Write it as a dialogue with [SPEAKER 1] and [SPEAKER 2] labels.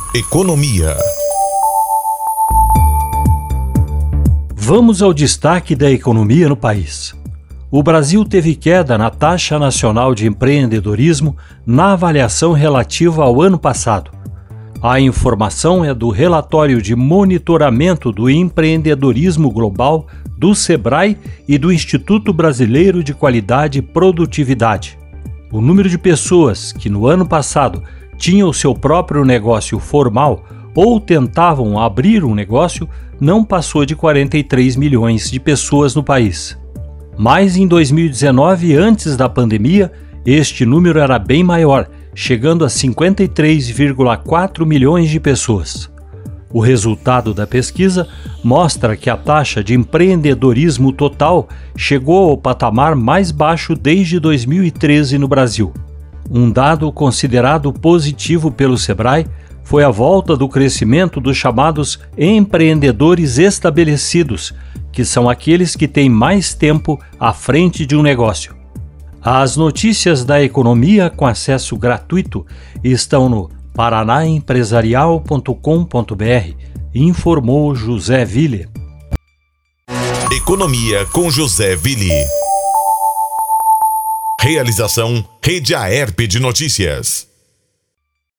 [SPEAKER 1] Economia.
[SPEAKER 2] Vamos ao destaque da economia no país. O Brasil teve queda na taxa nacional de empreendedorismo na avaliação relativa ao ano passado. A informação é do relatório de monitoramento do empreendedorismo global do Sebrae e do Instituto Brasileiro de Qualidade e Produtividade. O número de pessoas que no ano passado tinham seu próprio negócio formal ou tentavam abrir um negócio não passou de 43 milhões de pessoas no país. Mas em 2019, antes da pandemia, este número era bem maior, chegando a 53,4 milhões de pessoas. O resultado da pesquisa mostra que a taxa de empreendedorismo total chegou ao patamar mais baixo desde 2013 no Brasil. Um dado considerado positivo pelo Sebrae foi a volta do crescimento dos chamados empreendedores estabelecidos, que são aqueles que têm mais tempo à frente de um negócio. As notícias da economia com acesso gratuito estão no paranaempresarial.com.br, informou José Ville.
[SPEAKER 1] Economia com José Ville. Realização Rede Aerp de Notícias.